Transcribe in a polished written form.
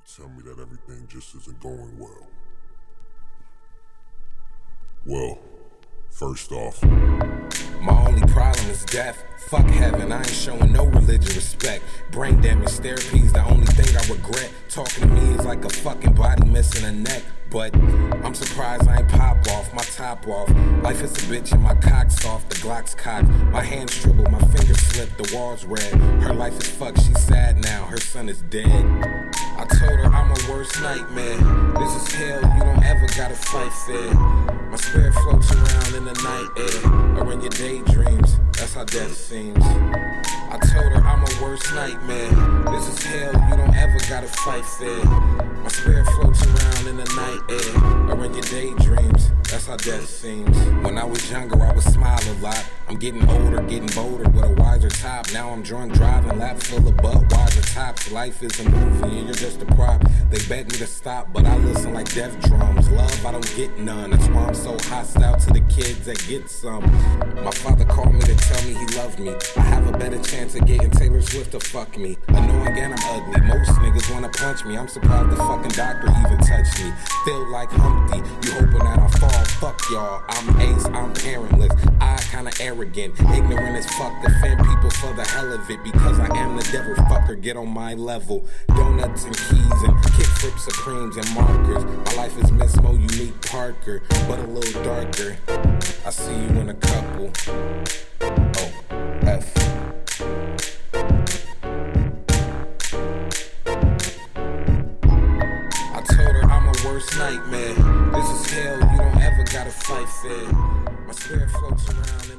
tell me that everything just isn't going well. Well, first off, my only problem is death. Fuck heaven, I ain't showing no religious respect. Brain damage therapy's the only thing I regret. Talking to me is like a fucking body missing a neck. But I'm surprised I ain't pop off, my top off. Life is a bitch and my cock's soft, the Glock's cocked. My hands dribble, my fingers slip, the wall's red. Her life is fucked, she's sad now, her son is dead. I told her I'm her worst nightmare. This is hell, you don't ever gotta fight fair. My spirit floats around in the night air, or in your daydreams, that's how death seems. I told her I'm her worst nightmare. This is hell, you don't ever gotta fight fair. My spirit floats around in the night air, or in your daydreams, that's how death seems. When I was younger, I would smile a lot. I'm getting older, getting bolder with a wiser top. Now I'm drunk driving, lap full of Budweiser tops. Life is a movie and you're just a prop. They beg me to stop, but I listen like death drums. Love, I don't get none. That's why I'm so hostile to the kids that get some. My father called me to tell me he loved me. I have a better chance of getting Taylor Swift to fuck me. Annoying and I'm ugly. Most niggas wanna punch me. I'm surprised the fucking doctor even touched me. Feel like Humpty, you hoping that I fall. Fuck y'all, I'm ace, I'm parentless. I kinda arrogant, ignorant as fuck. Defend people for the hell of it, because I am the devil. Fucker, get on my level. Donuts and keys and kickflip supremes and markers. My life is Miss Mo Unique Parker, but a little darker. I see you in a couple. Oh, F. I told her I'm her worst nightmare. This is hell, you don't ever gotta fight fair. My spirit floats around in